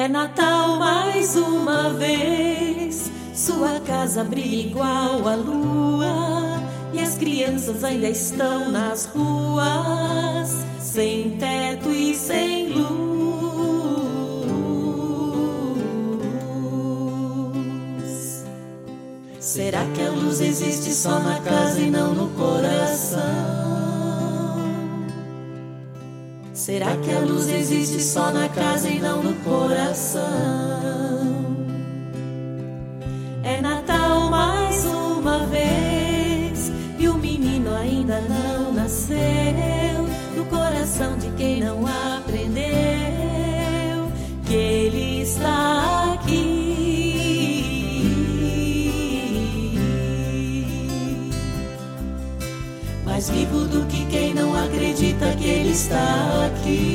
É Natal mais uma vez, sua casa brilha igual a lua, e as crianças ainda estão nas ruas, sem teto e sem luz. Será que a luz existe só na casa e não no coração? Será que a luz existe só na casa e não no coração? É Natal mais uma vez e o menino ainda não nasceu, no coração de quem não aprendeu que ele está aqui. Mais vivo do que quem não acredita que ele está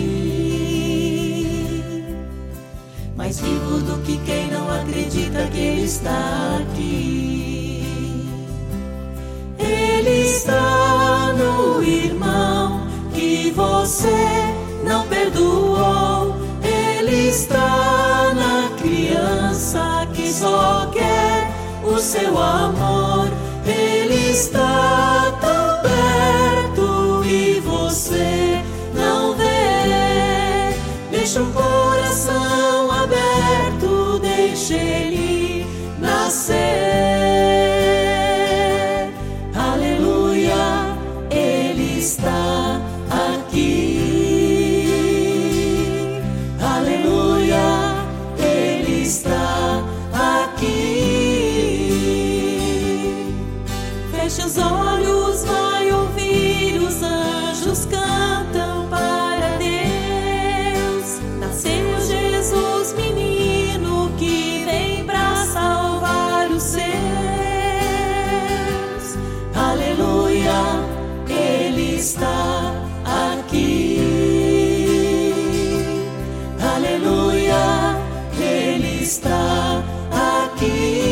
aqui. Mais vivo do que quem não acredita que ele está aqui. Ele está no irmão que você não perdoou. Ele está na criança que só quer o seu amor. Ele está tão perto e você não vê. Deixa o coração aberto, deixa ele nascer. Aleluia, ele está aqui. Aleluia, ele está aqui. Feche os olhos, vai ouvir, os anjos cantam para Deus. Nasceu Jesus, menino, que vem pra salvar os seus. Aleluia, ele está aqui. Aleluia, ele está aqui.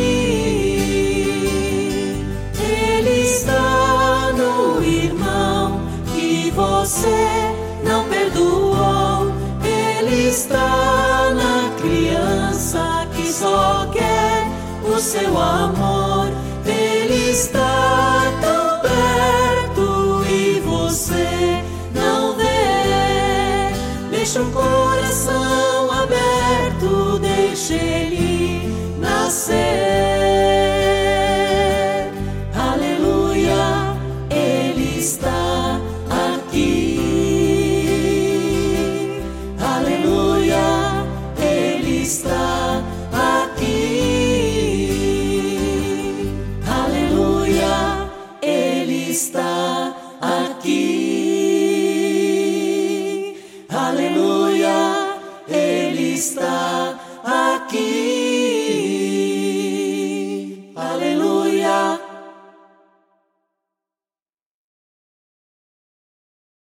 Você não perdoou. Ele está na criança que só quer o seu amor.